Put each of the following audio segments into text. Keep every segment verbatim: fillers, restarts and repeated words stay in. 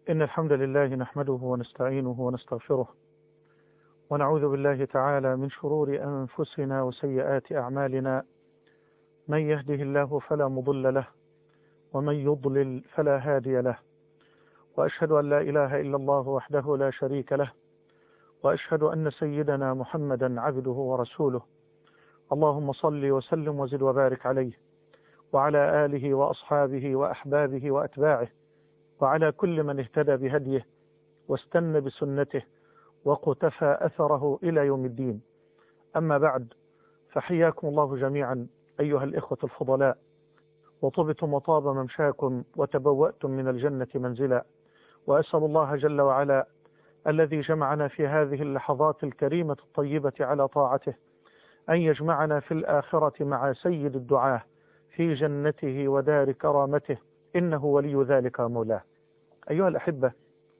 إن الحمد لله نحمده ونستعينه ونستغفره ونعوذ بالله تعالى من شرور أنفسنا وسيئات أعمالنا. من يهده الله فلا مضل له ومن يضلل فلا هادي له، وأشهد أن لا إله إلا الله وحده لا شريك له، وأشهد أن سيدنا محمدا عبده ورسوله. اللهم صل وسلم وزد وبارك عليه وعلى آله وأصحابه وأحبابه وأتباعه وعلى كل من اهتدى بهديه واستنى بسنته وقتفى أثره إلى يوم الدين. أما بعد، فحياكم الله جميعا أيها الإخوة الفضلاء، وطبتم وطاب ممشاكم وتبوأتم من الجنة منزلا. وأسأل الله جل وعلا الذي جمعنا في هذه اللحظات الكريمة الطيبة على طاعته أن يجمعنا في الآخرة مع سيد الدعاة في جنته ودار كرامته، إنه ولي ذلك مولاه. أيها الأحبة،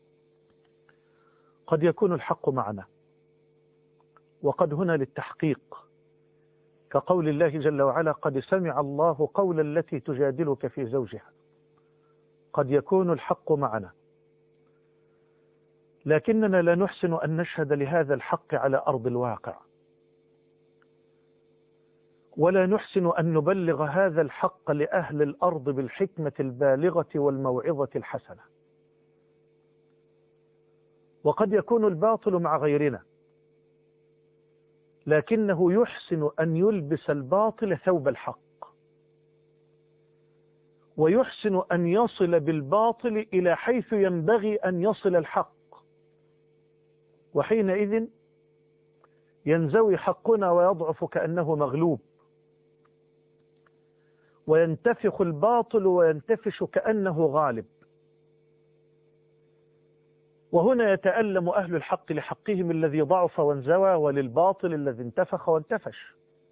قد يكون الحق معنا، وقد هنا للتحقيق، كقول الله جل وعلا: قد سمع الله قول التي تجادلك في زوجها. قد يكون الحق معنا، لكننا لا نحسن أن نشهد لهذا الحق على أرض الواقع، ولا نحسن أن نبلغ هذا الحق لأهل الأرض بالحكمة البالغة والموعظة الحسنة. وقد يكون الباطل مع غيرنا، لكنه يحسن أن يلبس الباطل ثوب الحق، ويحسن أن يصل بالباطل إلى حيث ينبغي أن يصل الحق، وحينئذ ينزوي حقنا ويضعف كأنه مغلوب، وينتفخ الباطل وينتفش كأنه غالب. وهنا يتألم أهل الحق لحقهم الذي ضعف وانزوى، وللباطل الذي انتفخ وانتفش.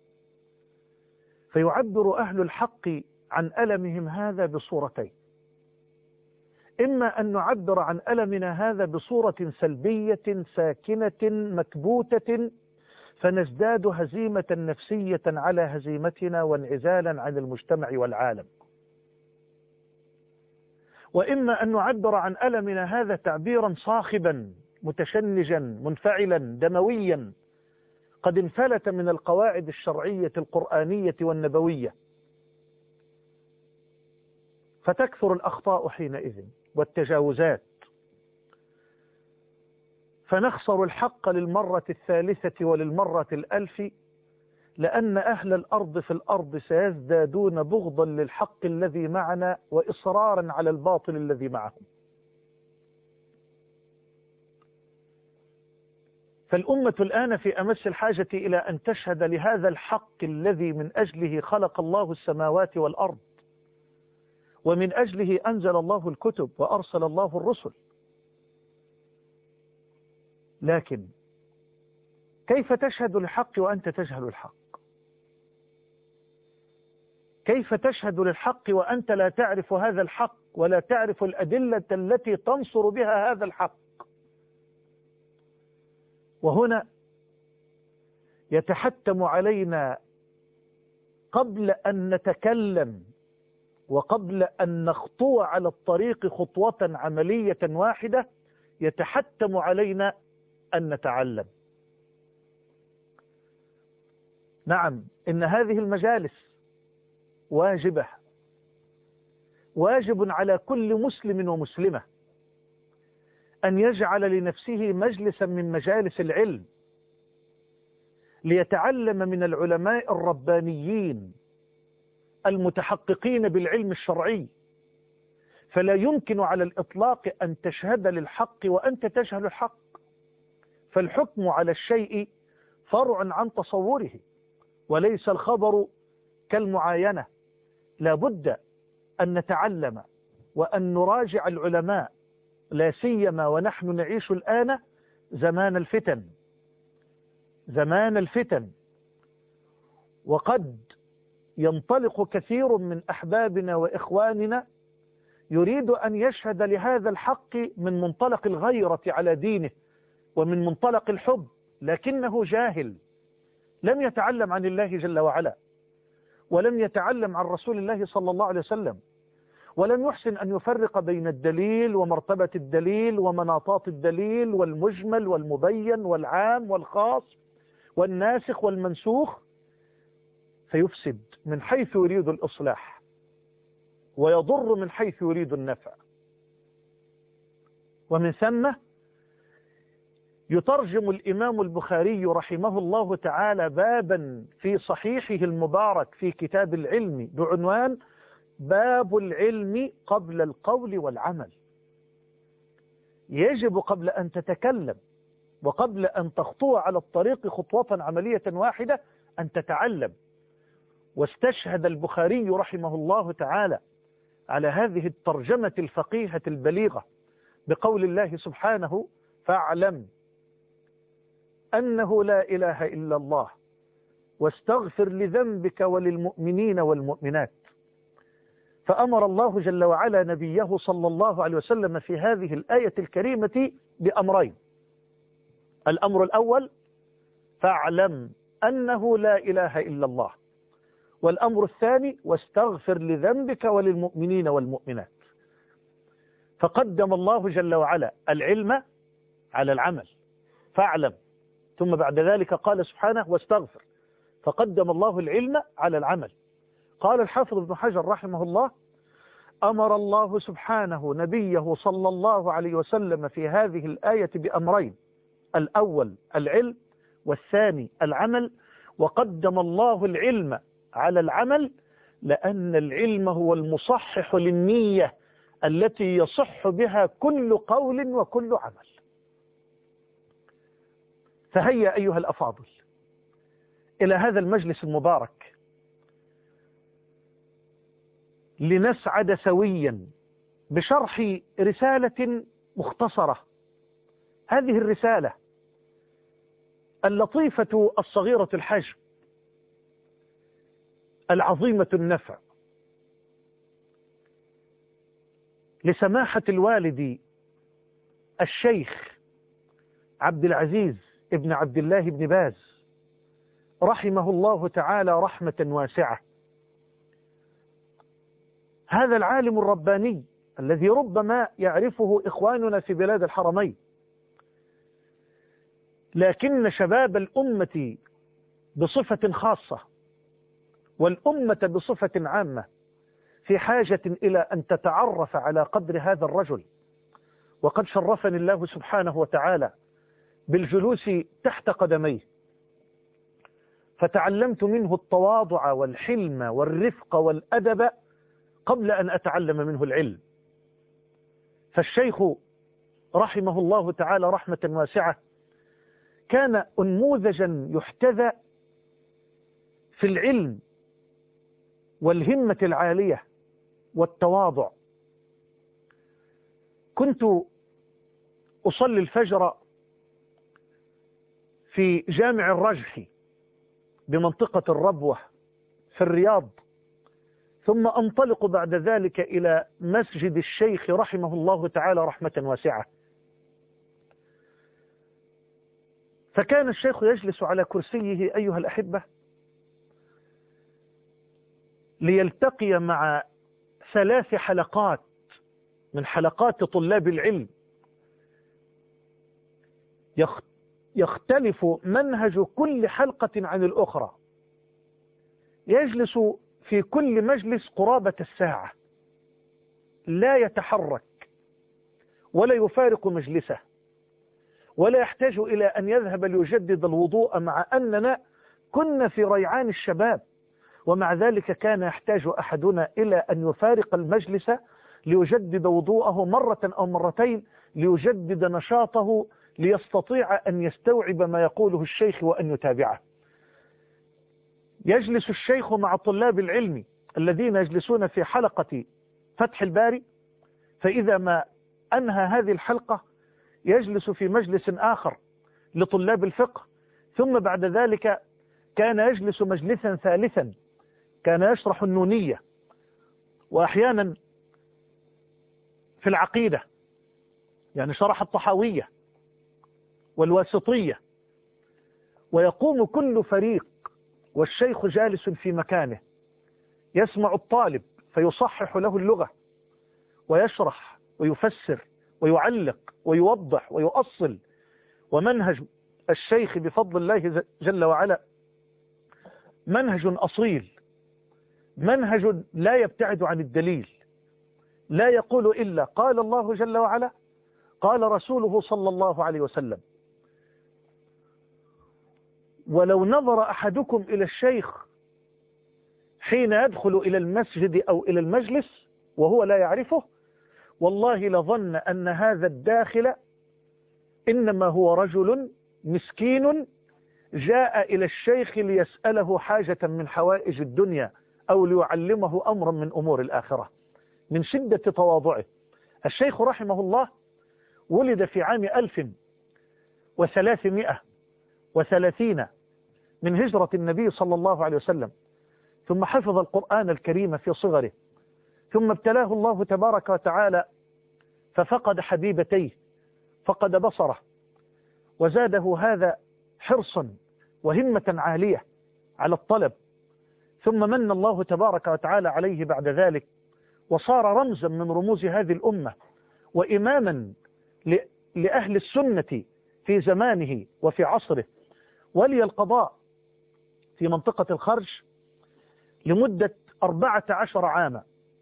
فيعبر أهل الحق عن ألمهم هذا بصورتين: إما أن نعبر عن ألمنا هذا بصورة سلبية ساكنة مكبوتة فنزداد هزيمة نفسية على هزيمتنا وانعزالا عن المجتمع والعالم، وإما أن نعبر عن ألمنا هذا تعبيرا صاخبا متشنجا منفعلا دمويا قد انفلت من القواعد الشرعية القرآنية والنبوية، فتكثر الأخطاء حينئذ والتجاوزات، فنخسر الحق للمرة الثالثة وللمرة الألف، لأن أهل الأرض في الأرض سيزدادون بغضا للحق الذي معنا وإصرارا على الباطل الذي معهم. فالأمة الآن في أمس الحاجة إلى أن تشهد لهذا الحق الذي من أجله خلق الله السماوات والأرض، ومن أجله أنزل الله الكتب وأرسل الله الرسل. لكن كيف تشهد للحق وأنت تجهل الحق؟ كيف تشهد للحق وأنت لا تعرف هذا الحق ولا تعرف الأدلة التي تنصر بها هذا الحق؟ وهنا يتحتم علينا قبل أن نتكلم وقبل أن نخطو على الطريق خطوة عملية واحدة، يتحتم علينا أن نتعلم. نعم، إن هذه المجالس واجبة، واجب على كل مسلم ومسلمة أن يجعل لنفسه مجلسا من مجالس العلم ليتعلم من العلماء الربانيين المتحققين بالعلم الشرعي. فلا يمكن على الإطلاق أن تشهد للحق وأنت تجهل الحق، فالحكم على الشيء فرع عن تصوره وليس الخبر كالمعاينة. لا بد أن نتعلم وأن نراجع العلماء، لا سيما ونحن نعيش الآن زمان الفتن، زمان الفتن، وقد ينطلق كثير من أحبابنا وإخواننا يريد أن يشهد لهذا الحق من منطلق الغيرة على دينه ومن منطلق الحب، لكنه جاهل، لم يتعلم عن الله جل وعلا، ولم يتعلم عن رسول الله صلى الله عليه وسلم، ولم يحسن أن يفرق بين الدليل ومرتبة الدليل ومناطات الدليل والمجمل والمبين والعام والخاص والناسخ والمنسوخ، فيفسد من حيث يريد الإصلاح ويضر من حيث يريد النفع. ومن ثم يترجم الإمام البخاري رحمه الله تعالى بابا في صحيحه المبارك في كتاب العلم بعنوان باب العلم قبل القول والعمل. يجب قبل أن تتكلم وقبل أن تخطو على الطريق خطوة عملية واحدة أن تتعلم. واستشهد البخاري رحمه الله تعالى على هذه الترجمة الفقيهة البليغة بقول الله سبحانه: فاعلم أنه لا إله إلا الله واستغفر لذنبك وللمؤمنين والمؤمنات. فأمر الله جل وعلا نبيه صلى الله عليه وسلم في هذه الآية الكريمة بأمرين: الأمر الأول فاعلم أنه لا إله إلا الله، والأمر الثاني واستغفر لذنبك وللمؤمنين والمؤمنات. فقدم الله جل وعلا العلم على العمل، فاعلم، ثم بعد ذلك قال سبحانه واستغفر، فقدم الله العلم على العمل. قال الحافظ ابن حجر رحمه الله: أمر الله سبحانه نبيه صلى الله عليه وسلم في هذه الآية بأمرين: الأول العلم والثاني العمل. وقدم الله العلم على العمل لأن العلم هو المصحح للنية التي يصح بها كل قول وكل عمل. فهيا أيها الأفاضل إلى هذا المجلس المبارك لنسعد سويا بشرح رسالة مختصرة. هذه الرسالة اللطيفة الصغيرة الحجم العظيمة النفع لسماحة الوالد الشيخ عبد العزيز ابن عبد الله بن باز رحمه الله تعالى رحمة واسعة. هذا العالم الرباني الذي ربما يعرفه إخواننا في بلاد الحرمين، لكن شباب الأمة بصفة خاصة والأمة بصفة عامة في حاجة إلى أن تتعرف على قدر هذا الرجل. وقد شرفني الله سبحانه وتعالى بالجلوس تحت قدميه، فتعلمت منه التواضع والحلم والرفق والأدب قبل أن أتعلم منه العلم. فالشيخ رحمه الله تعالى رحمة واسعة كان أنموذجا يحتذى في العلم والهمة العالية والتواضع. كنت أصلي الفجر في جامع الرجحي بمنطقة الربوة في الرياض، ثم أنطلق بعد ذلك إلى مسجد الشيخ رحمه الله تعالى رحمة واسعة. فكان الشيخ يجلس على كرسيه أيها الأحبة ليلتقي مع ثلاث حلقات من حلقات طلاب العلم يختلف منهج كل حلقة عن الأخرى. يجلس في كل مجلس قرابة الساعة، لا يتحرك ولا يفارق مجلسه ولا يحتاج إلى أن يذهب ليجدد الوضوء، مع أننا كنا في ريعان الشباب، ومع ذلك كان يحتاج أحدنا إلى أن يفارق المجلس ليجدد وضوءه مرة أو مرتين ليجدد نشاطه ليستطيع أن يستوعب ما يقوله الشيخ وأن يتابعه. يجلس الشيخ مع طلاب العلم الذين يجلسون في حلقة فتح الباري، فإذا ما أنهى هذه الحلقة يجلس في مجلس آخر لطلاب الفقه، ثم بعد ذلك كان يجلس مجلسا ثالثا كان يشرح النونية، وأحيانا في العقيدة يعني شرح الطحاوية والواسطية. ويقوم كل فريق والشيخ جالس في مكانه يسمع الطالب فيصحح له اللغة ويشرح ويفسر ويعلق ويوضح ويؤصل. ومنهج الشيخ بفضل الله جل وعلا منهج أصيل، منهج لا يبتعد عن الدليل، لا يقول إلا قال الله جل وعلا قال رسوله صلى الله عليه وسلم. ولو نظر أحدكم إلى الشيخ حين يدخل إلى المسجد أو إلى المجلس وهو لا يعرفه، والله لظن أن هذا الداخل إنما هو رجل مسكين جاء إلى الشيخ ليسأله حاجة من حوائج الدنيا أو ليعلمه أمرا من أمور الآخرة، من شدة تواضعه. الشيخ رحمه الله ولد في عام ألف وثلاثمائة وثلاثين من هجرة النبي صلى الله عليه وسلم، ثم حفظ القرآن الكريم في صغره، ثم ابتلاه الله تبارك وتعالى ففقد حبيبتيه، فقد بصره، وزاده هذا حرصا وهمة عالية على الطلب، ثم من الله تبارك وتعالى عليه بعد ذلك وصار رمزا من رموز هذه الأمة وإماما لأهل السنة في زمانه وفي عصره، ولي القضاء في منطقة الخرج لمدة أربعة عشر عاما،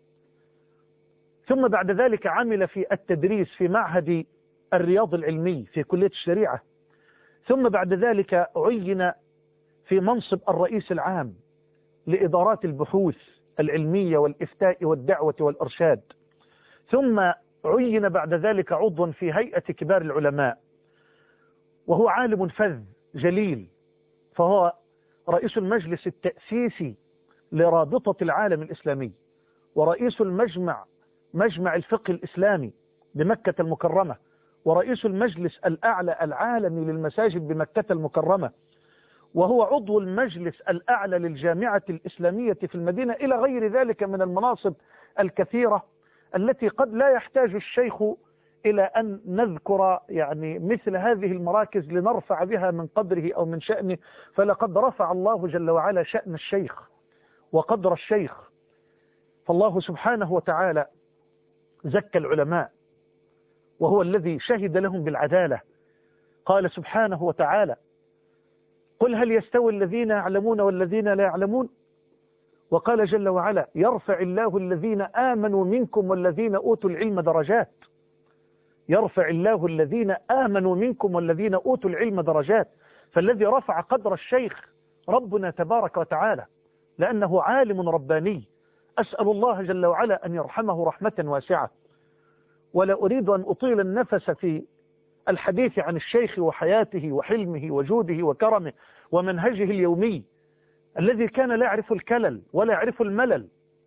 ثم بعد ذلك عمل في التدريس في معهد الرياض العلمي في كلية الشريعة، ثم بعد ذلك عين في منصب الرئيس العام لإدارات البحوث العلمية والإفتاء والدعوة والإرشاد، ثم عين بعد ذلك عضوا في هيئة كبار العلماء، وهو عالم فذ جليل، فهو رئيس المجلس التأسيسي لرابطة العالم الإسلامي، ورئيس المجمع مجمع الفقه الإسلامي بمكة المكرمة، ورئيس المجلس الأعلى العالمي للمساجد بمكة المكرمة، وهو عضو المجلس الأعلى للجامعة الإسلامية في المدينة، إلى غير ذلك من المناصب الكثيرة التي قد لا يحتاج الشيخ إلى أن نذكر يعني مثل هذه المراكز لنرفع بها من قدره أو من شأنه، فلقد رفع الله جل وعلا شأن الشيخ وقدر الشيخ. فالله سبحانه وتعالى زكى العلماء، وهو الذي شهد لهم بالعدالة. قال سبحانه وتعالى قل هل يستوي الذين يعلمون والذين لا يعلمون، وقال جل وعلا يرفع الله الذين آمنوا منكم والذين أوتوا العلم درجات، يرفع الله الذين آمنوا منكم والذين أوتوا العلم درجات. فالذي رفع قدر الشيخ ربنا تبارك وتعالى، لأنه عالم رباني، أسأل الله جل وعلا أن يرحمه رحمة واسعة. ولا أريد أن أطيل النفس في الحديث عن الشيخ وحياته وحلمه وجوده وكرمه ومنهجه اليومي الذي كان لا يعرف الكلل ولا يعرف الملل.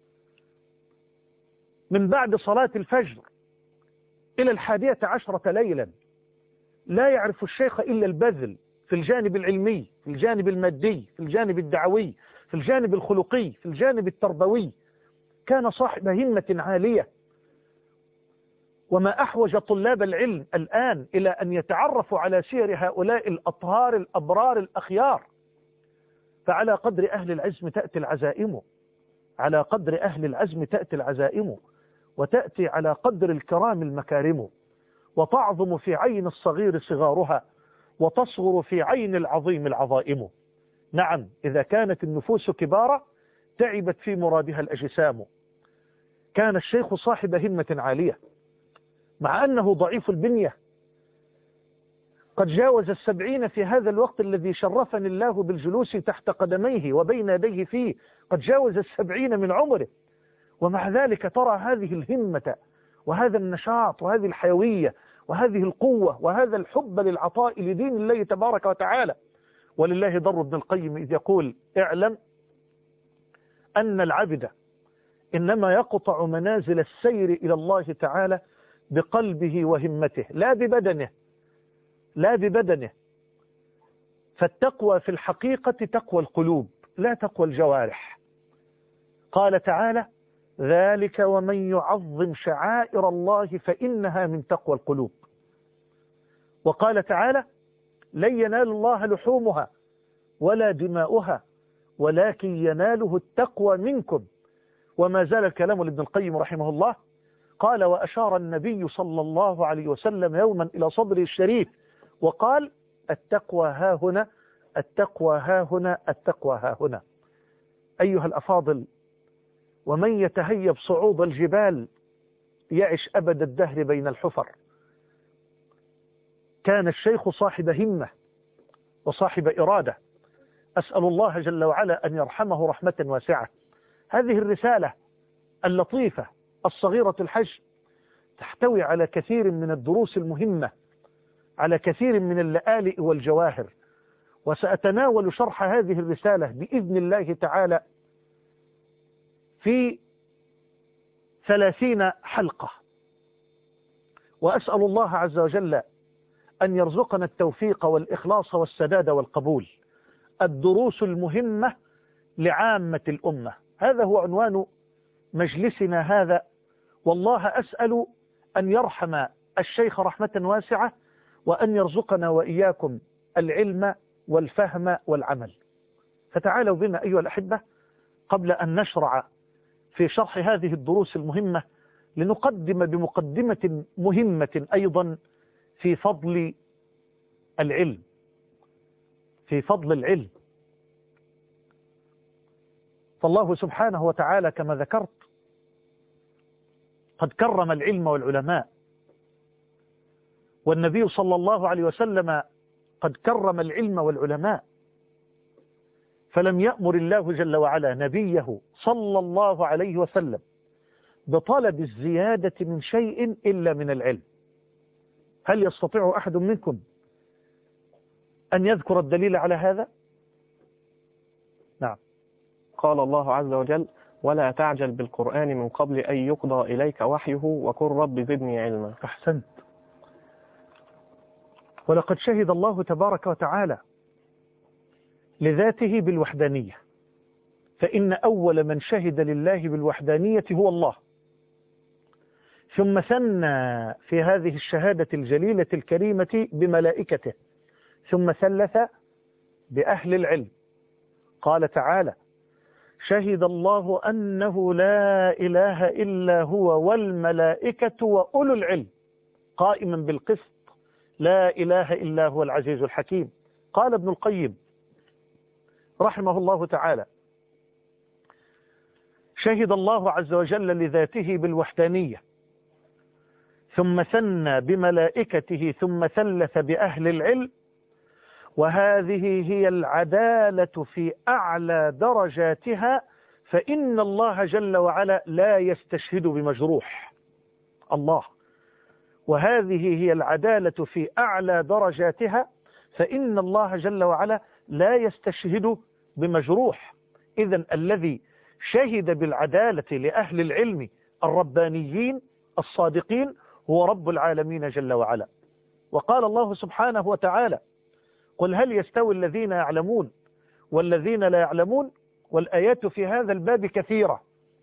من بعد صلاة الفجر إلى الحادية عشرة ليلا لا يعرف الشيخ إلا البذل في الجانب العلمي، في الجانب المادي، في الجانب الدعوي، في الجانب الخلقي، في الجانب التربوي. كان صاحب همة عالية، وما أحوج طلاب العلم الآن إلى أن يتعرفوا على سير هؤلاء الأطهار الأبرار الأخيار. فعلى قدر أهل العزم تأتي العزائم، على قدر أهل العزم تأتي العزائم، وتأتي على قدر الكرام المكارم، وتعظم في عين الصغير صغارها، وتصغر في عين العظيم العظائم. نعم، إذا كانت النفوس كبارة تعبت في مرادها الأجسام. كان الشيخ صاحب همة عالية، مع أنه ضعيف البنية، قد جاوز السبعين في هذا الوقت الذي شرفني الله بالجلوس تحت قدميه وبين يديه فيه، قد جاوز السبعين من عمره، ومع ذلك ترى هذه الهمة وهذا النشاط وهذه الحيوية وهذه القوة وهذا الحب للعطاء لدين الله تبارك وتعالى. ولله ضر ابن القيم إذ يقول اعلم أن العبد إنما يقطع منازل السير إلى الله تعالى بقلبه وهمته لا ببدنه، لا ببدنه. فالتقوى في الحقيقة تقوى القلوب لا تقوى الجوارح. قال تعالى ذلك ومن يعظم شعائر الله فإنها من تقوى القلوب. وقال تعالى لن ينال الله لحومها ولا دماؤها ولكن يناله التقوى منكم. وما زال الكلام لابن القيم رحمه الله قال: وأشار النبي صلى الله عليه وسلم يوما إلى صدره الشريف وقال: التقوى ها هنا، التقوى ها هنا، التقوى ها هنا. أيها الأفاضل، ومن يتهيب صعود الجبال يعش أبد الدهر بين الحفر. كان الشيخ صاحب همة وصاحب إرادة، أسأل الله جل وعلا أن يرحمه رحمة واسعة. هذه الرسالة اللطيفة الصغيرة الحجم تحتوي على كثير من الدروس المهمة، على كثير من اللآلئ والجواهر، وسأتناول شرح هذه الرسالة بإذن الله تعالى في ثلاثين حلقة، وأسأل الله عز وجل أن يرزقنا التوفيق والإخلاص والسداد والقبول. الدروس المهمة لعامة الأمة، هذا هو عنوان مجلسنا هذا، والله أسأل أن يرحم الشيخ رحمة واسعة، وأن يرزقنا وإياكم العلم والفهم والعمل. فتعالوا بنا أيها الأحبة قبل أن نشرع في شرح هذه الدروس المهمة لنقدم بمقدمة مهمة أيضا في فضل العلم، في فضل العلم. فالله سبحانه وتعالى كما ذكرت قد كرم العلم والعلماء، والنبي صلى الله عليه وسلم قد كرم العلم والعلماء، فلم يأمر الله جل وعلا نبيه صلى الله عليه وسلم بطلب الزيادة من شيء إلا من العلم. هل يستطيع أحد منكم أن يذكر الدليل على هذا؟ نعم. قال الله عز وجل: ولا تعجل بالقرآن من قبل أن يقضى إليك وحيه وقل رب زدني علما. أحسنت. ولقد شهد الله تبارك وتعالى لذاته بالوحدانية، فإن أول من شهد لله بالوحدانية هو الله، ثم ثنى في هذه الشهادة الجليلة الكريمة بملائكته، ثم ثلث بأهل العلم. قال تعالى: شهد الله أنه لا إله إلا هو والملائكة وأولو العلم قائما بالقسط لا إله إلا هو العزيز الحكيم. قال ابن القيم رحمه الله تعالى: شهد الله عز وجل لذاته بالوحدانية، ثم ثنى بملائكته، ثم ثلث بأهل العلم، وهذه هي العدالة في أعلى درجاتها، فإن الله جل وعلا لا يستشهد بمجروح. الله. وهذه هي العدالة في أعلى درجاتها، فإن الله جل وعلا لا يستشهد بمجروح. إذن الذي شهد بالعدالة لأهل العلم الربانيين الصادقين هو رب العالمين جل وعلا. وقال الله سبحانه وتعالى: قل هل يستوي الذين يعلمون والذين لا يعلمون؟ والآيات في هذا الباب كثيرة.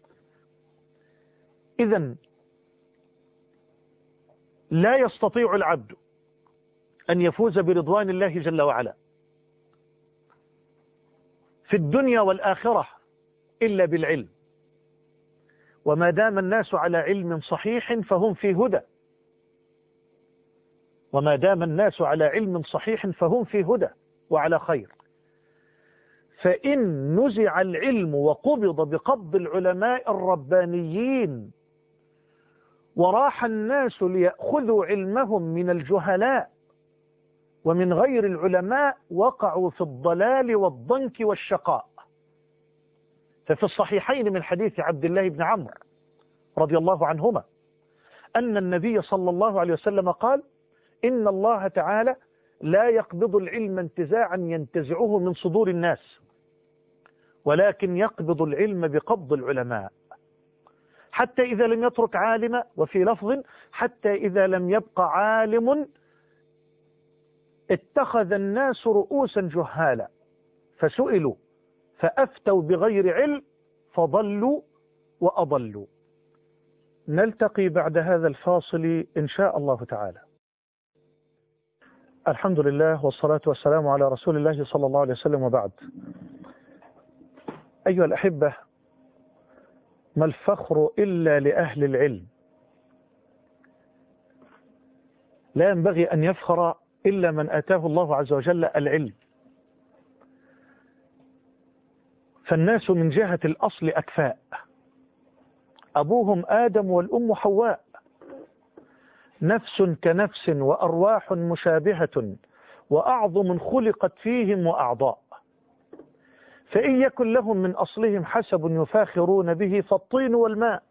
إذن لا يستطيع العبد أن يفوز برضوان الله جل وعلا في الدنيا والآخرة إلا بالعلم، وما دام الناس على علم صحيح فهم في هدى، وما دام الناس على علم صحيح فهم في هدى وعلى خير. فإن نزع العلم وقبض بقبض العلماء الربانيين وراح الناس ليأخذوا علمهم من الجهلاء ومن غير العلماء، وقعوا في الضلال والضنك والشقاء. ففي الصحيحين من حديث عبد الله بن عمرو رضي الله عنهما أن النبي صلى الله عليه وسلم قال: إن الله تعالى لا يقبض العلم انتزاعا ينتزعه من صدور الناس، ولكن يقبض العلم بقبض العلماء، حتى إذا لم يترك عالما، وفي لفظ حتى إذا لم يبقى عالم اتخذ الناس رؤوسا جهالا فسئلوا فأفتوا بغير علم فضلوا وأضلوا. نلتقي بعد هذا الفاصل إن شاء الله تعالى. الحمد لله والصلاة والسلام على رسول الله صلى الله عليه وسلم، وبعد. أيها الأحبة، ما الفخر إلا لأهل العلم، لا ينبغي أن يفخر إلا من آتاه الله عز وجل العلم. فالناس من جهة الأصل أكفاء، أبوهم آدم والأم حواء، نفس كنفس وأرواح مشابهة وأعظم خلقت فيهم وأعضاء، فإن يكن لهم من أصلهم حسب يفاخرون به فالطين والماء،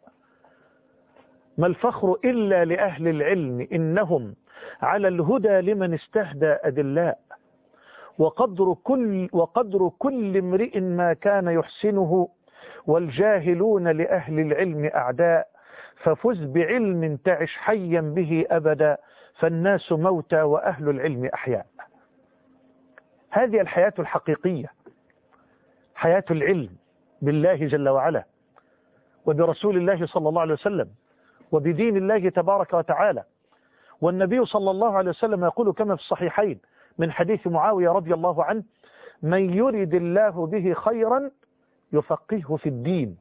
ما الفخر إلا لأهل العلم إنهم على الهدى لمن استهدى أدلاء، وقدر كل, وقدر كل امرئ ما كان يحسنه، والجاهلون لأهل العلم أعداء، ففز بعلم تعش حيا به أبدا، فالناس موتى وأهل العلم أحياء. هذه الحياة الحقيقية، حياة العلم بالله جل وعلا وبرسول الله صلى الله عليه وسلم وبدين الله تبارك وتعالى. والنبي صلى الله عليه وسلم يقول كما في الصحيحين من حديث معاوية رضي الله عنه: من يرد الله به خيرا يفقهه في الدين،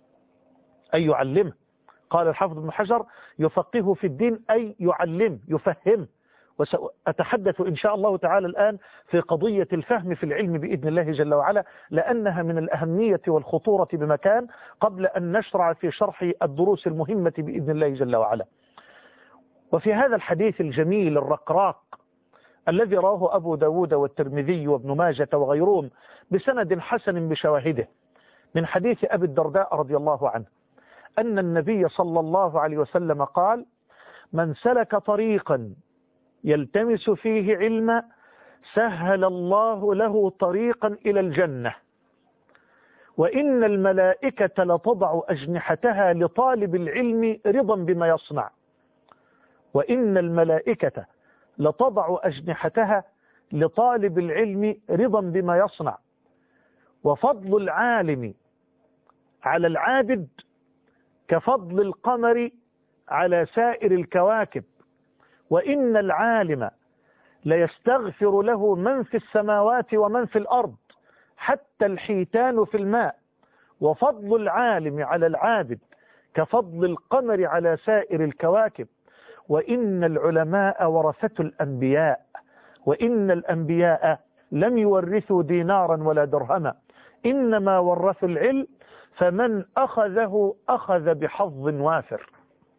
أي يعلمه. قال الحافظ ابن حجر: يفقهه في الدين أي يعلم يفهم. وسأتحدث إن شاء الله تعالى الآن في قضية الفهم في العلم بإذن الله جل وعلا، لأنها من الأهمية والخطورة بمكان، قبل أن نشرع في شرح الدروس المهمة بإذن الله جل وعلا. وفي هذا الحديث الجميل الرقراق الذي رواه أبو داود والترمذي وابن ماجة وغيرهم بسند حسن بشواهده، من حديث أبي الدرداء رضي الله عنه أن النبي صلى الله عليه وسلم قال: من سلك طريقا يلتمس فيه علما سهل الله له طريقا إلى الجنة، وإن الملائكة لتضع أجنحتها لطالب العلم رضا بما يصنع، وإن الملائكة لتضع أجنحتها لطالب العلم رضا بما يصنع، وفضل العالم على العابد كفضل القمر على سائر الكواكب، وإن العالم ليستغفر له من في السماوات ومن في الأرض حتى الحيتان في الماء، وفضل العالم على العابد كفضل القمر على سائر الكواكب، وإن العلماء ورثة الأنبياء، وإن الأنبياء لم يورثوا دينارا ولا درهما، إنما ورثوا العلم، فمن أخذه أخذ بحظ وافر.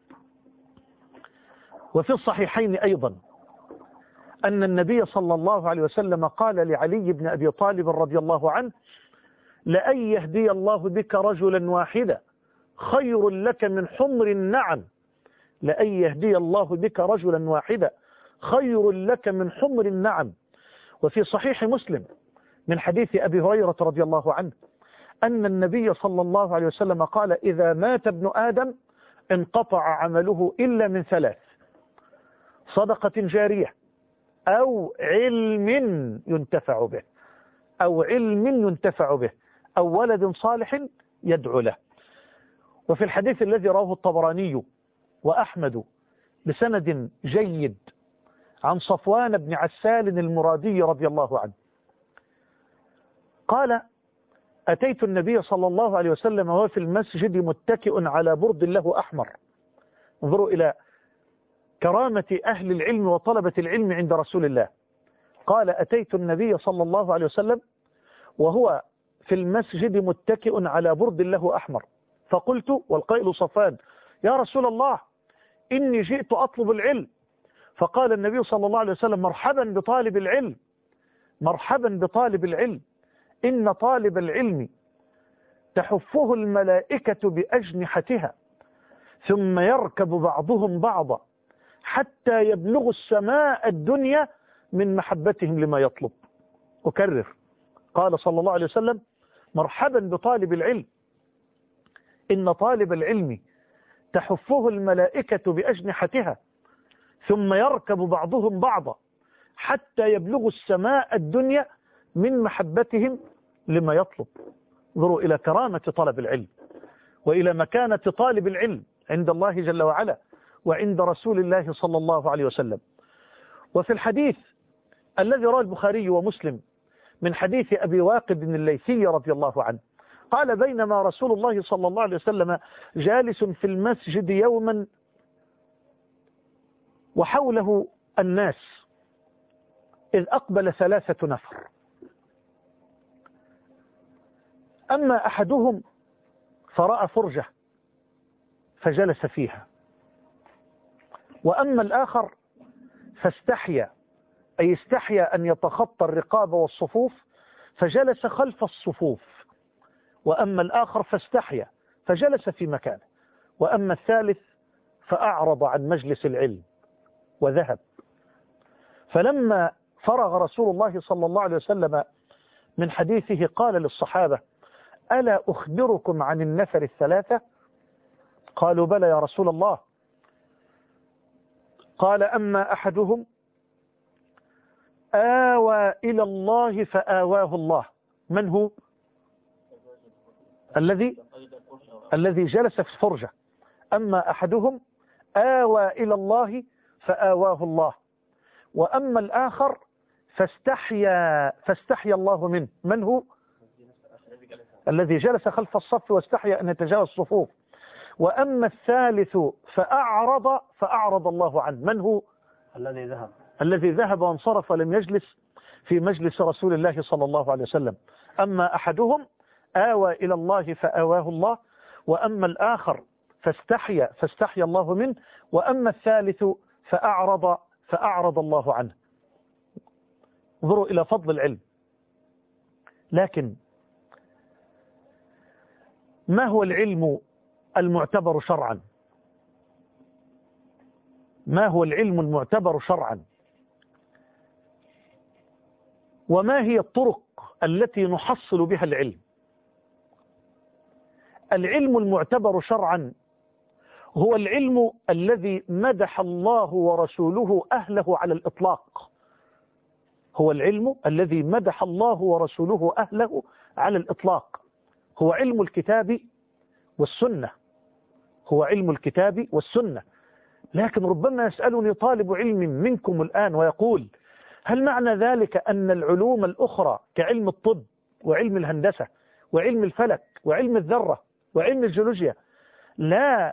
وفي الصحيحين أيضا أن النبي صلى الله عليه وسلم قال لعلي بن أبي طالب رضي الله عنه: لأن يهدي الله بك رجلا واحدا خير لك من حمر النعم، لأن يهدي الله بك رجلا واحدا خير لك من حمر النعم. وفي صحيح مسلم من حديث أبي هريرة رضي الله عنه أن النبي صلى الله عليه وسلم قال: إذا مات ابن آدم انقطع عمله إلا من ثلاث: صدقة جارية، أو علم ينتفع به، أو علم ينتفع به، أو ولد صالح يدعو له. وفي الحديث الذي رواه الطبراني وأحمد بسند جيد عن صفوان بن عسال المرادي رضي الله عنه قال: أتيت النبي صلى الله عليه وسلم وهو في المسجد متكئ على برد له أحمر. انظروا إلى كرامة أهل العلم وطلبة العلم عند رسول الله. قال: أتيت النبي صلى الله عليه وسلم وهو في المسجد متكئ على برد له أحمر، فقلت، والقائل صفوان: يا رسول الله، إني جئت أطلب العلم. فقال النبي صلى الله عليه وسلم: مرحبا بطالب العلم، مرحبا بطالب العلم، إن طالب العلم تحفه الملائكة بأجنحتها، ثم يركب بعضهم بعضا حتى يبلغ السماء الدنيا من محبتهم لما يطلب. أكرر، قال صلى الله عليه وسلم: مرحبا بطالب العلم، إن طالب العلم تحفه الملائكة بأجنحتها، ثم يركب بعضهم بعضا حتى يبلغ السماء الدنيا من محبتهم لما يطلب. انظروا إلى كرامة طلب العلم، وإلى مكانة طالب العلم عند الله جل وعلا وعند رسول الله صلى الله عليه وسلم. وفي الحديث الذي رواه البخاري ومسلم من حديث أبي واقد الليثي رضي الله عنه قال: بينما رسول الله صلى الله عليه وسلم جالس في المسجد يوما وحوله الناس إذ أقبل ثلاثة نفر، أما أحدهم فرأى فرجة فجلس فيها، وأما الآخر فاستحيا، أي استحيا أن يتخطى الرقاب والصفوف فجلس خلف الصفوف، وأما الآخر فاستحيا فجلس في مكانه، وأما الثالث فأعرض عن مجلس العلم وذهب. فلما فرغ رسول الله صلى الله عليه وسلم من حديثه قال للصحابة: ألا أخبركم عن النفر الثلاثة؟ قالوا: بلى يا رسول الله. قال: أما أحدهم آوى إلى الله فآواه الله. من هو؟ الذي الذي جلس في الفرجة. أما أحدهم آوى إلى الله فآواه الله، وأما الآخر فاستحيا فاستحيا الله منه. من هو؟ الذي جلس خلف الصف واستحيا أن يتجاوز الصفوف. وأما الثالث فأعرض فأعرض الله عنه. من هو؟ الذي ذهب الذي ذهب وانصرف ولم يجلس في مجلس رسول الله صلى الله عليه وسلم. أما أحدهم آوى إلى الله فآواه الله، وأما الآخر فاستحيا فاستحيا الله منه، وأما الثالث فأعرض فأعرض الله عنه. انظروا إلى فضل العلم. لكن ما هو العلم المعتبر شرعا؟ ما هو العلم المعتبر شرعا؟ وما هي الطرق التي نحصل بها العلم؟ العلم المعتبر شرعا هو العلم الذي مدح الله ورسوله أهله على الإطلاق. هو العلم الذي مدح الله ورسوله أهله على الإطلاق. هو علم الكتاب والسنة. هو علم الكتاب والسنة. لكن ربما يسألني طالب علم منكم الآن ويقول: هل معنى ذلك أن العلوم الأخرى كعلم الطب وعلم الهندسة وعلم الفلك وعلم الذرة وعلم الجيولوجيا لا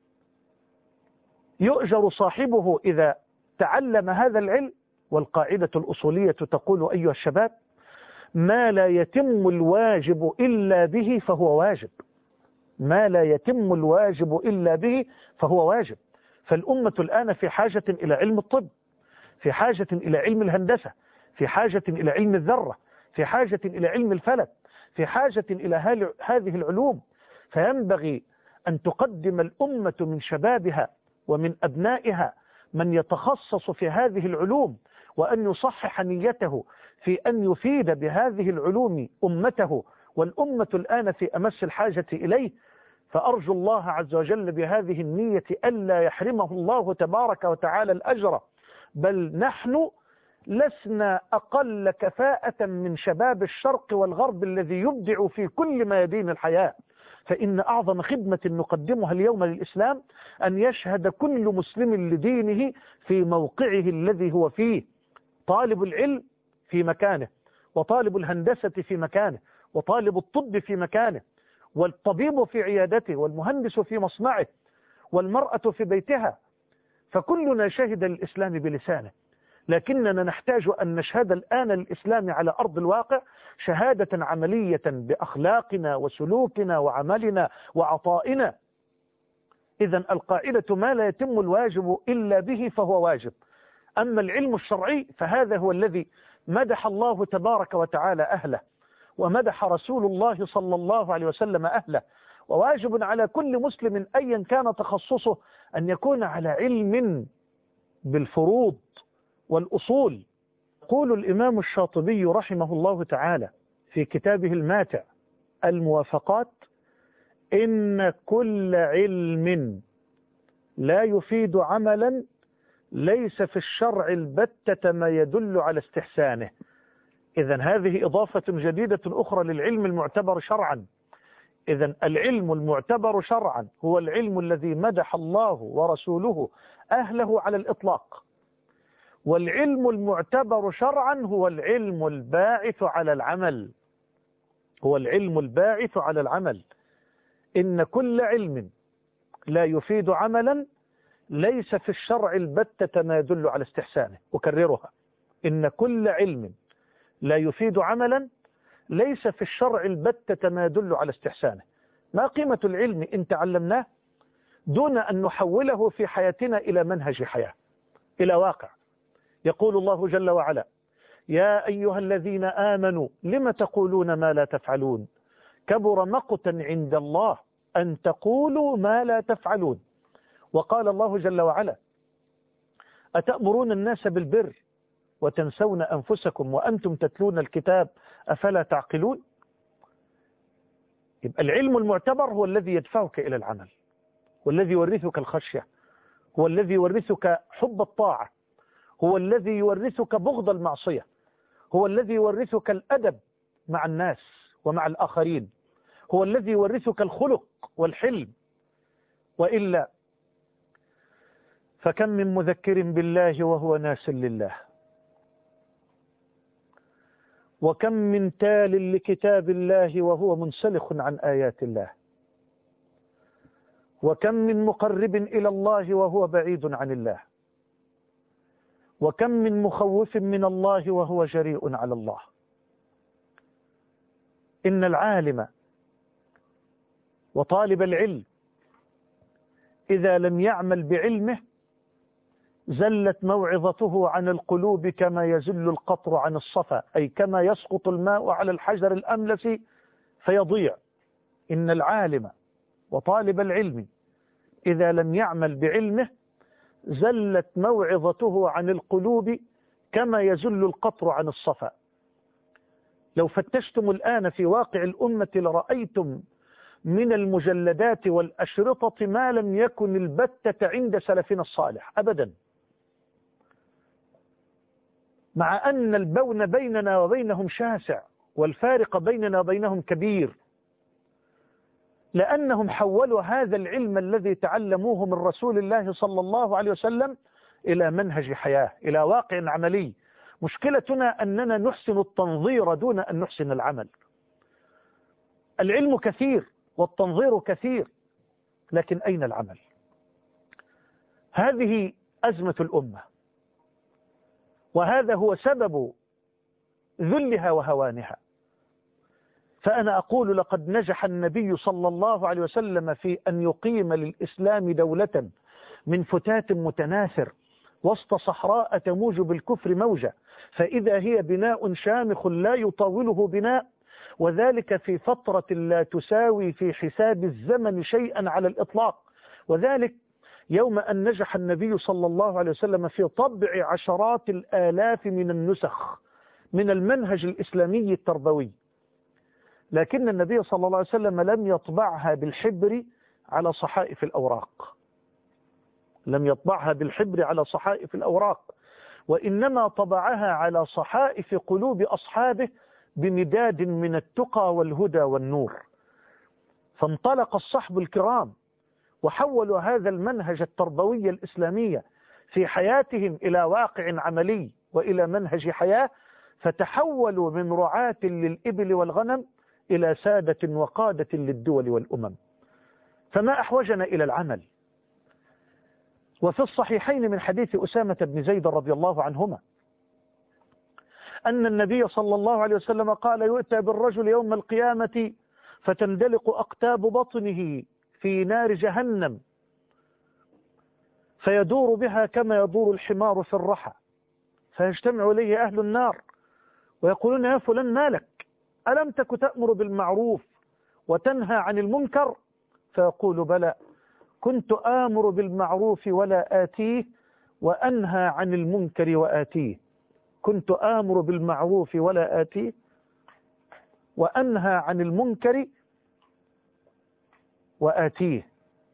يؤجر صاحبه إذا تعلم هذا العلم؟ والقاعدة الأصولية تقول أيها الشباب: ما لا يتم الواجب إلا به فهو واجب. ما لا يتم الواجب إلا به فهو واجب. فالأمة الآن في حاجة إلى علم الطب، في حاجة إلى علم الهندسة، في حاجة إلى علم الذرة، في حاجة إلى علم الفلك، في حاجة إلى هذه العلوم. فينبغي أن تقدم الأمة من شبابها ومن أبنائها من يتخصص في هذه العلوم، وأن يصحح نيته في أن يفيد بهذه العلوم أمته، والأمة الآن في أمس الحاجة إليه. فأرجو الله عز وجل بهذه النية ألا يحرمه الله تبارك وتعالى الأجر، بل نحن لسنا أقل كفاءة من شباب الشرق والغرب الذي يبدع في كل ميادين الحياة. فإن أعظم خدمة نقدمها اليوم للإسلام أن يشهد كل مسلم لدينه في موقعه الذي هو فيه. طالب العلم في مكانه، وطالب الهندسة في مكانه، وطالب الطب في مكانه، والطبيب في عيادته، والمهندس في مصنعه، والمرأة في بيتها. فكلنا شهد للإسلام بلسانه، لكننا نحتاج أن نشهد الآن للإسلام على أرض الواقع شهادة عملية بأخلاقنا وسلوكنا وعملنا وعطائنا. إذن القاعدة: ما لا يتم الواجب إلا به فهو واجب. أما العلم الشرعي فهذا هو الذي مدح الله تبارك وتعالى أهله، ومدح رسول الله صلى الله عليه وسلم أهله. وواجب على كل مسلم أيا كان تخصصه أن يكون على علم بالفروض والأصول. يقول الإمام الشاطبي رحمه الله تعالى في كتابه الماتع الموافقات: إن كل علم لا يفيد عملا ليس في الشرع البتة ما يدل على استحسانه. إذن هذه إضافة جديدة أخرى للعلم المعتبر شرعا. إذن العلم المعتبر شرعا هو العلم الذي مدح الله ورسوله أهله على الإطلاق. والعلم المعتبر شرعا هو العلم الباعث على العمل. هو العلم الباعث على العمل. إن كل علم لا يفيد عملا ليس في الشرع البتة ما يدل على استحسانه. أكررها، إن كل علم لا يفيد عملا ليس في الشرع البتة ما يدل على استحسانه. ما قيمة العلم إن تعلمناه دون أن نحوله في حياتنا إلى منهج حياة، إلى واقع؟ يقول الله جل وعلا: يا أيها الذين آمنوا لم تقولون ما لا تفعلون كبر مقتا عند الله أن تقولوا ما لا تفعلون. وقال الله جل وعلا: أتأمرون الناس بالبر وتنسون أنفسكم وأنتم تتلون الكتاب أفلا تعقلون؟ يبقى العلم المعتبر هو الذي يدفعك إلى العمل، والذي يورثك الخشية، هو الذي يورثك حب الطاعة، هو الذي يورثك بغض المعصية، هو الذي يورثك الأدب مع الناس ومع الآخرين، هو الذي يورثك الخلق والحلم. وإلا فكم من مذكر بالله وهو ناس لله، وكم من تال لكتاب الله وهو منسلخ عن آيات الله، وكم من مقرب إلى الله وهو بعيد عن الله، وكم من مخوف من الله وهو جريء على الله. إن العالم وطالب العلم إذا لم يعمل بعلمه زلت موعظته عن القلوب كما يزل القطر عن الصفا، أي كما يسقط الماء على الحجر الأملس فيضيع. إن العالم وطالب العلم إذا لم يعمل بعلمه زلت موعظته عن القلوب كما يزل القطر عن الصفا. لو فتشتم الآن في واقع الأمة لرأيتم من المجلدات والأشرطة ما لم يكن البتة عند سلفنا الصالح أبدا، مع أن البون بيننا وبينهم شاسع والفارق بيننا وبينهم كبير، لأنهم حولوا هذا العلم الذي تعلموه من رسول الله صلى الله عليه وسلم إلى منهج حياة، إلى واقع عملي. مشكلتنا أننا نحسن التنظير دون أن نحسن العمل. العلم كثير والتنظير كثير، لكن أين العمل؟ هذه أزمة الأمة، وهذا هو سبب ذلها وهوانها. فأنا أقول لقد نجح النبي صلى الله عليه وسلم في أن يقيم للإسلام دولة من فتات متناثر وسط صحراء تموج بالكفر موجة، فإذا هي بناء شامخ لا يطاوله بناء، وذلك في فترة لا تساوي في حساب الزمن شيئا على الإطلاق. وذلك يوم أن نجح النبي صلى الله عليه وسلم في طبع عشرات الآلاف من النسخ من المنهج الإسلامي التربوي، لكن النبي صلى الله عليه وسلم لم يطبعها بالحبر على صحائف الأوراق، لم يطبعها بالحبر على صحائف الأوراق، وإنما طبعها على صحائف قلوب أصحابه بمداد من التقى والهدى والنور. فانطلق الصحب الكرام وحولوا هذا المنهج التربوي الإسلامي في حياتهم إلى واقع عملي وإلى منهج حياة، فتحولوا من رعاة للإبل والغنم إلى سادة وقادة للدول والأمم. فما أحوجنا إلى العمل؟ وفي الصحيحين من حديث أسامة بن زيد رضي الله عنهما أن النبي صلى الله عليه وسلم قال: يؤتى بالرجل يوم القيامة فتندلق أقتاب بطنه في نار جهنم فيدور بها كما يدور الحمار في الرحى، فيجتمع إليه أهل النار ويقولون: يا فلان ما لك؟ ألم تك تأمر بالمعروف وتنهى عن المنكر؟ فيقول: بلى، كنت آمر بالمعروف ولا آتيه وأنهى عن المنكر وآتيه. كنت آمر بالمعروف ولا آتيه وأنهى عن المنكر وآتيه.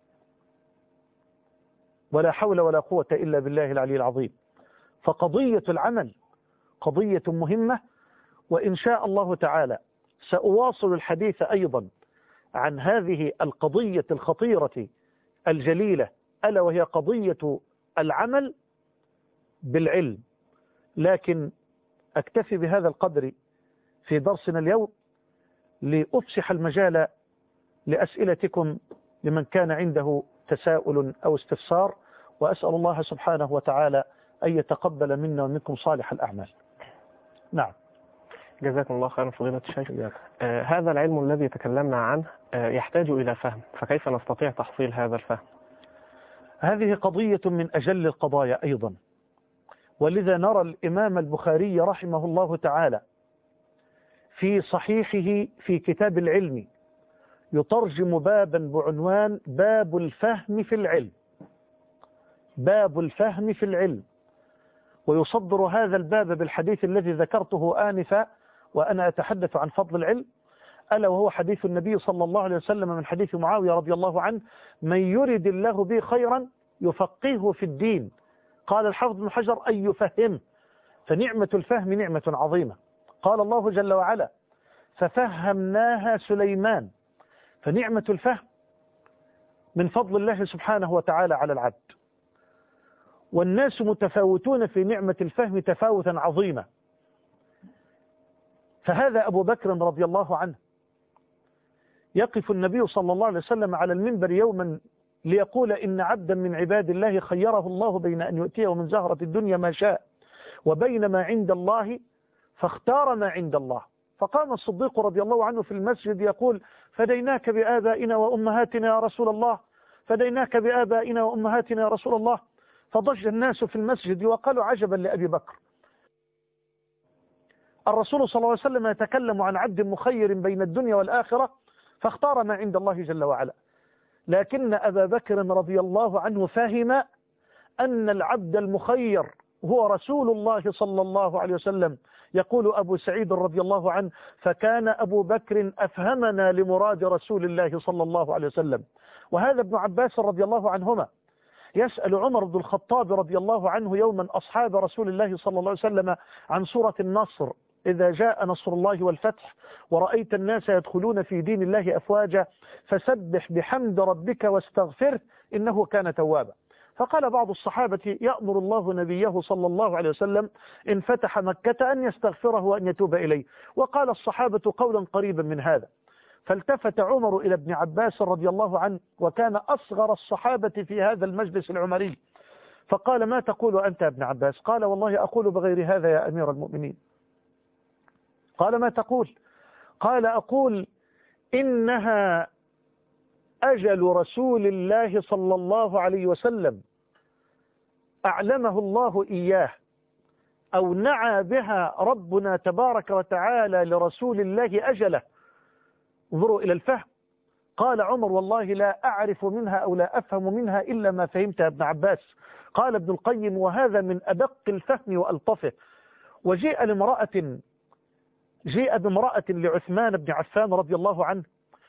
ولا حول ولا قوة إلا بالله العلي العظيم. فقضية العمل قضية مهمة، وإن شاء الله تعالى سأواصل الحديث أيضا عن هذه القضية الخطيرة الجليلة، ألا وهي قضية العمل بالعلم. لكن أكتفي بهذا القدر في درسنا اليوم لأفسح المجال لأسئلتكم لمن كان عنده تساؤل أو استفسار، وأسأل الله سبحانه وتعالى أن يتقبل منا ومنكم صالح الأعمال. نعم. جزاكم الله خيرا فضيلة الشيخ. آه هذا العلم الذي تكلمنا عنه آه يحتاج إلى فهم، فكيف نستطيع تحصيل هذا الفهم؟ هذه قضية من أجل القضايا أيضا، ولذا نرى الإمام البخاري رحمه الله تعالى في صحيحه في كتاب العلم يترجم بابا بعنوان باب الفهم في العلم، باب الفهم في العلم، ويصدر هذا الباب بالحديث الذي ذكرته آنفا وأنا أتحدث عن فضل العلم، ألا وهو حديث النبي صلى الله عليه وسلم من حديث معاوية رضي الله عنه: من يرد الله به خيرا يفقهه في الدين. قال الحافظ بن حجر: أن يفهم، فنعمة الفهم نعمة عظيمة. قال الله جل وعلا: ففهمناها سليمان، فنعمة الفهم من فضل الله سبحانه وتعالى على العبد، والناس متفاوتون في نعمة الفهم تفاوتا عظيما. فهذا أبو بكر رضي الله عنه يقف النبي صلى الله عليه وسلم على المنبر يوما ليقول: إن عبدا من عباد الله خيره الله بين أن يؤتيه من زهرة الدنيا ما شاء وبين ما عند الله فاختار ما عند الله. فقام الصديق رضي الله عنه في المسجد يقول: فديناك بآبائنا وأمهاتنا يا رسول الله، فديناك بآبائنا وأمهاتنا يا رسول الله. فضج الناس في المسجد وقالوا: عجبا لأبي بكر، الرسول صلى الله عليه وسلم يتكلم عن عبد مخير بين الدنيا والآخرة فاختار ما عند الله جل وعلا. لكن أبا بكر رضي الله عنه فهم أن العبد المخير هو رسول الله صلى الله عليه وسلم. يقول أبو سعيد رضي الله عنه: فكان أبو بكر أفهمنا لمراد رسول الله صلى الله عليه وسلم. وهذا ابن عباس رضي الله عنهما يسأل عمر بن الخطاب رضي الله عنه يوما أصحاب رسول الله صلى الله عليه وسلم عن سورة النصر: إذا جاء نصر الله والفتح ورأيت الناس يدخلون في دين الله أفواجا فسبح بحمد ربك واستغفره إنه كان توابا. فقال بعض الصحابة: يأمر الله نبيه صلى الله عليه وسلم إن فتح مكة أن يستغفره وأن يتوب إليه. وقال الصحابة قولا قريبا من هذا. فالتفت عمر إلى ابن عباس رضي الله عنه وكان أصغر الصحابة في هذا المجلس العمري، فقال: ما تقول أنت يا ابن عباس؟ قال: والله أقول بغير هذا يا أمير المؤمنين. قال: ما تقول؟ قال: أقول إنها أجل رسول الله صلى الله عليه وسلم أعلمه الله إياه، أو نعى بها ربنا تبارك وتعالى لرسول الله أجله. انظروا إلى الفهم. قال عمر: والله لا أعرف منها أو لا أفهم منها إلا ما فهمت يا ابن عباس. قال ابن القيم: وهذا من أدق الفهم وألطفه. وجيء لامرأة جيء بامرأة لعثمان بن عفان رضي الله عنه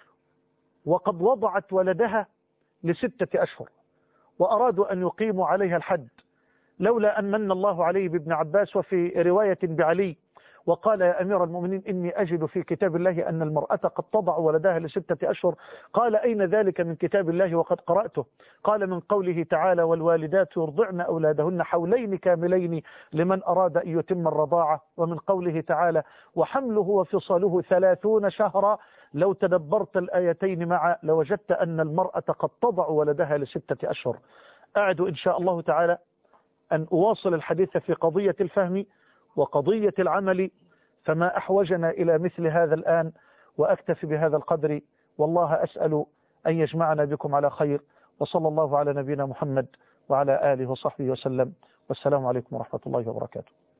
وقد وضعت ولدها لستة أشهر وأرادوا أن يقيموا عليها الحد، لولا أن من الله عليه بابن عباس وفي رواية بعلي وقال: يا أمير المؤمنين إني أجد في كتاب الله أن المرأة قد تضع ولدها لستة أشهر. قال: أين ذلك من كتاب الله وقد قرأته؟ قال: من قوله تعالى: والوالدات يرضعن أولادهن حولين كاملين لمن أراد أن يتم الرضاعة. ومن قوله تعالى: وحمله وفصاله ثلاثون شهرا. لو تدبرت الآيتين معا لوجدت أن المرأة قد تضع ولدها لستة أشهر. أعد إن شاء الله تعالى أن أواصل الحديث في قضية الفهم وقضية العمل، فما أحوجنا إلى مثل هذا الآن، وأكتفي بهذا القدر، والله أسأل أن يجمعنا بكم على خير، وصلى الله على نبينا محمد وعلى آله وصحبه وسلم، والسلام عليكم ورحمة الله وبركاته.